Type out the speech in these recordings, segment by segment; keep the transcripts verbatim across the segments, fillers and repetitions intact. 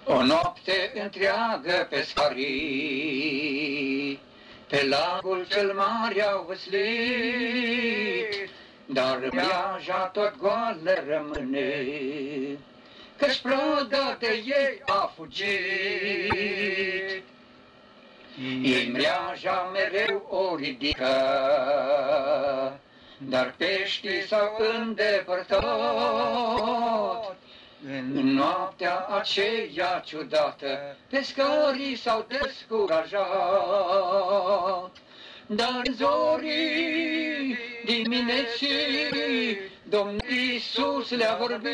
O noapte întreagă pescarii pe lagul cel mare au văslit, dar mreaja tot goală rămâne, căci prada de ei a fugit. Ei mreaja mereu o ridică, dar peștii s-au îndepărtat. În noaptea aceea ciudată, pescarii s-au descurajat. Dar în zorii dimineții, Domnul Iisus le-a vorbit: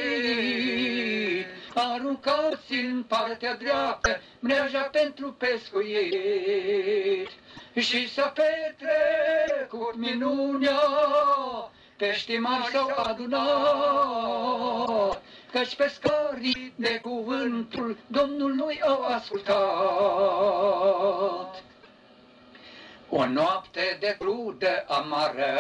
aruncați în partea dreaptă mreaja pentru pescuit. Și s-a petrecut minunea, peștii mari s-au adunat, căci pescarii de cuvântul Domnului au ascultat. O noapte de crudă amară,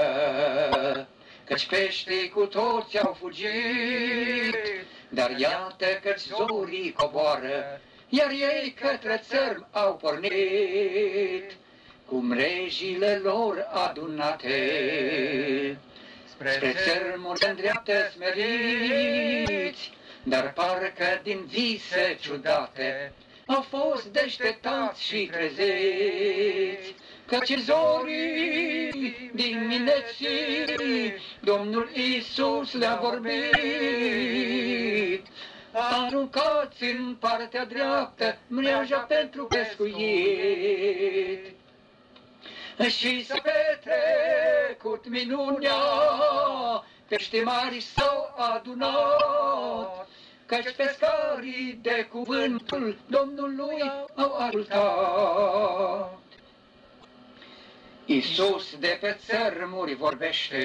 căci peștii cu toți au fugit, dar iată căci zorii coboară, iar ei către țărm au pornit, cu mrejile lor adunate. Spre țărmul se îndreaptă smeriți, dar parcă din vise ciudate au fost deșteptați și treziți, căci zorii dimineții Domnul Iisus le-a vorbit: aruncați în partea dreaptă mreaja pentru pescuit. Și s-a petrecut minunea, peștii mari s-au adunat, căci pescarii de cuvântul Domnului au ascultat. Iisus de pe țărmuri vorbește,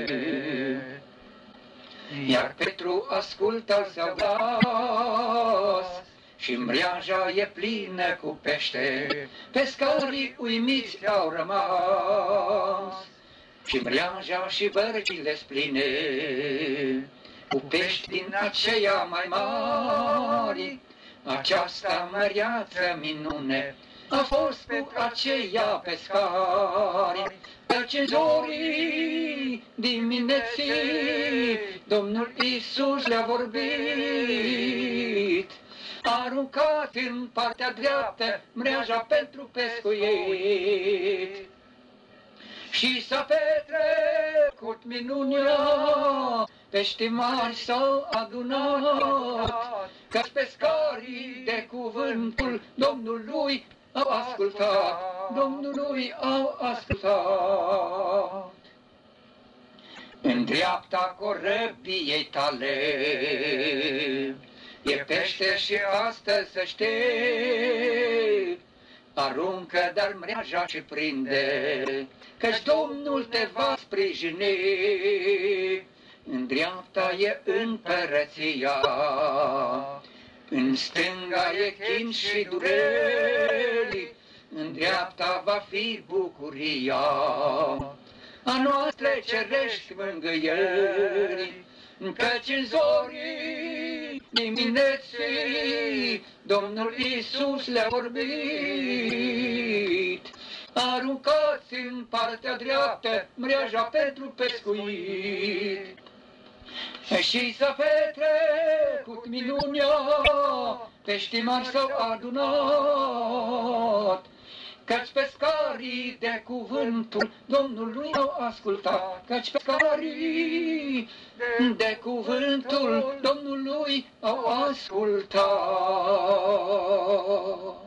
iar Petru ascultă al său glas, și mreaja e plină cu pește, pescarii uimiți au rămas. Și mreaja și bărcile spline, cu pești din aceia mai mari. Aceasta măreață minune a fost cu aceia pescari, căci în zorii dimineții Domnul Iisus le-a vorbit: aruncați în partea dreaptă mreaja pentru pescuit. Și s-a petrecut minunea, peștii mari s-au adunat, căci pescarii de cuvântul Domnului au ascultat, Domnului au ascultat. În dreapta corăbiei tale e pește și astăzi să știi, aruncă dar mreaja și prinde, căci Domnul te va sprijini. În dreapta e împărăția, în stânga e chin și dureri, în dreapta va fi bucuria a noastre cerești mângâieri. Căci în zorii dimineții Domnul Iisus le-a vorbit: aruncați în partea dreaptă mreaja pentru pescuit. Și s-a petrecut minunea, peștii mari s-au adunat, căci pescarii de cuvântul Domnului au ascultat, căci pescarii de cuvântul Domnului au ascultat.